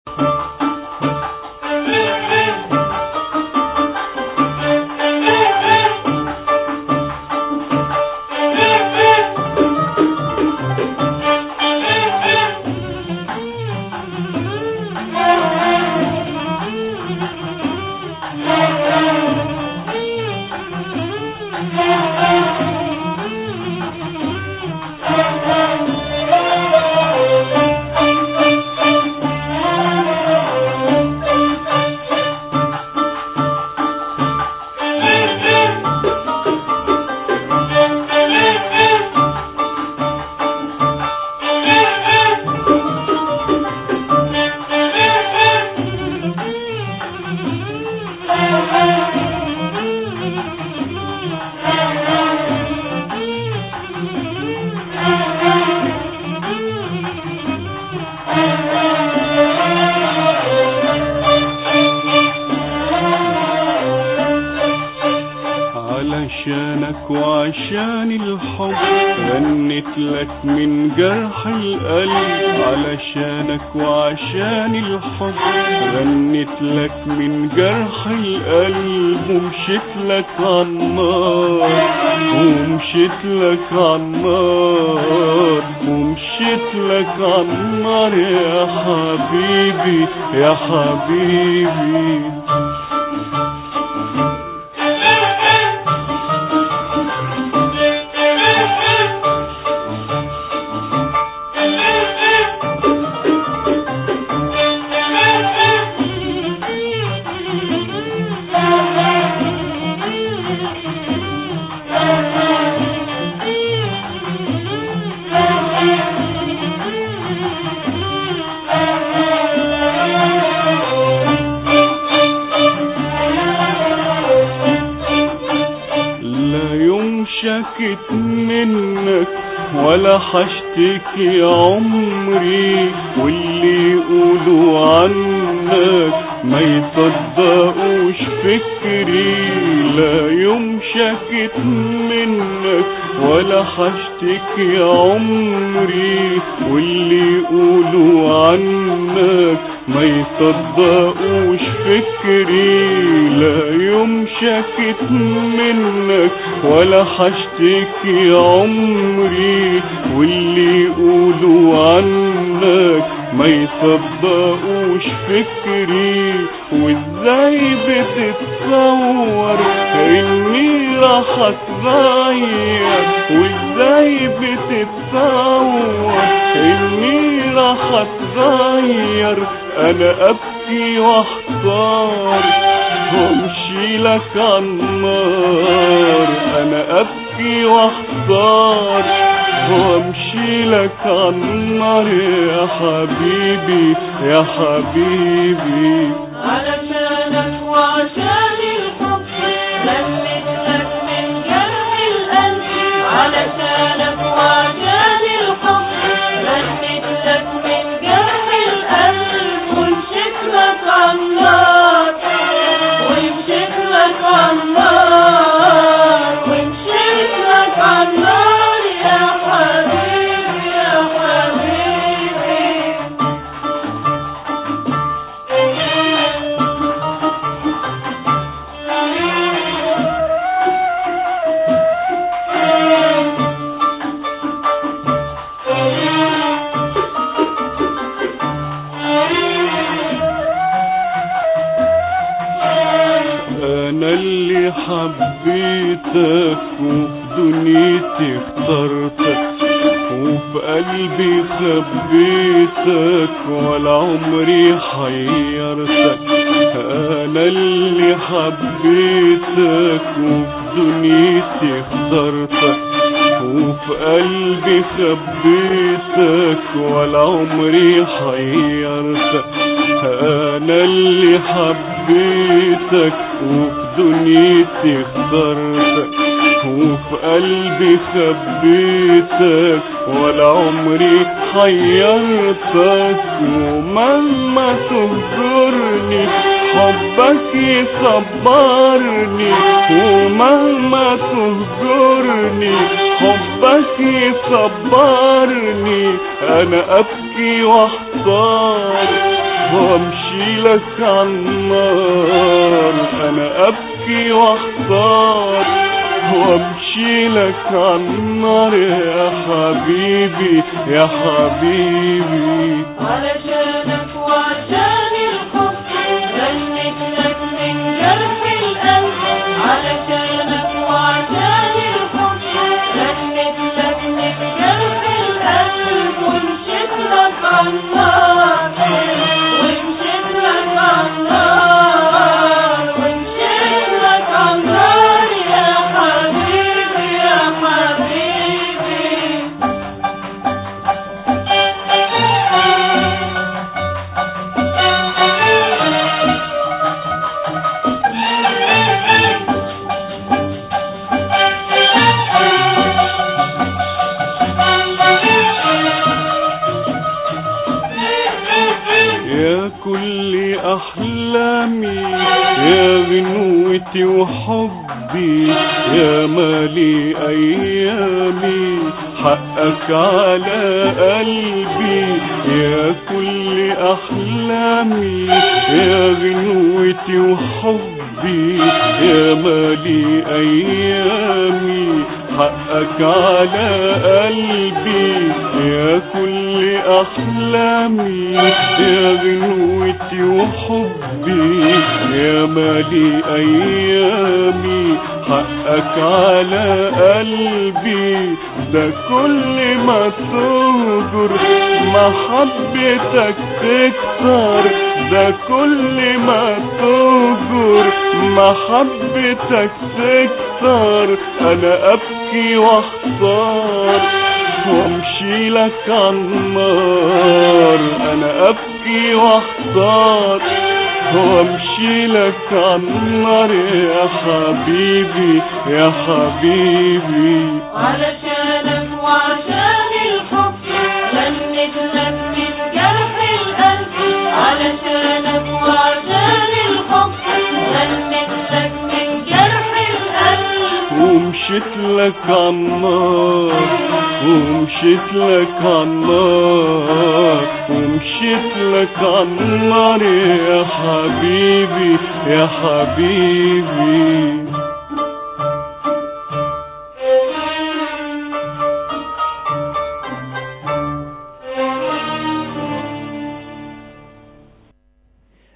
علشانك وعشان الحب غنيت لك من جرح القلب. علشانك وعشان الحب غنيت لك من جرح القلب. ومشيت لك عالنار ومشيت لك عالنار ومشيت لك عالنار يا حبيبي يا حبيبي. شكت منك ولا حشتكي عمري. واللي يقولوا عنك ما يصدقوش فكري. لا يوم شكت منك ولا حشتكي عمري. واللي يقولوا عنك ما يصدقوش فكري. لا يوم شكت منك ولا حشتكي عمري. واللي يقولوا عنك ما يصدقوش فكري. وازاي بتتصور اني راح اتغير. وازاي بتتصور اني راح اتغير. انا ابكي واحتار وامشي لك عالنار. انا ابكي واحتار وامشي لك عالنار يا حبيبي يا حبيبي. علشانك وعشان الحب غنيت لك من جرح القلب. علشانك وعشان الحب غنيت لك من جرح القلب. ومشيت لك عالنار ومشيت لك عالنار ومشيت لك عالنار يا حبيبي يا حبيبي. انا اللي حبيتك وفي دنيتي اخترتك. وفي قلبي خبيتك ولا عمري حيرتك. انا اللي حبيتك وفي دنيتي اخترتك. وفي قلبي خبيتك ولا عمري حيرتك. انا اللي حبيتك وفي دنيتي اخترتك. وفي قلبي خبيتك ولا عمري حيرتك. ومهما تهجرني حبك يصبرني. ومهما تهجرني حبك يصبرني. انا ابكي واحتار وامشي لك عالنار، انا ابكي واحتار وامشي لك عالنار يا حبيبي يا حبيبي. علشانك وعشان الحب غنيت لك من جرح القلب، علشانك وعشان الحب غنيت لك من جرح القلب، ومشيت لك عالنار ومشيت لك عالنار ومشيت لك عالنار يا حبيبي يا حبيبي. يا كل أحلامي يا غنوتي وحبي يا مالي أيامي، حقك على قلبي. يا كل أحلامي يا غنوتي وحبي يا مالي أيامي، حقك على قلبي. يا كل أحلامي يا غنوتي وحبي يا مالي أيامي، حقك على قلبي. ده كل ما تهجر محبتك تكتر، ده كل ما تهجر محبتك تكتر، انا ابكي واحتار وامشي لك عالنار، انا ابكي واحتار وامشي لك عالنار يا حبيبي يا حبيبي. علشانك وعشان الحب غنيت لك من جرح القلب، علشانك وعشان الحب غنيت لك من جرح القلب، ومشيت لك عالنار ومشيت لك عالنار ومشيت لك عالنار يا حبيبي يا حبيبي.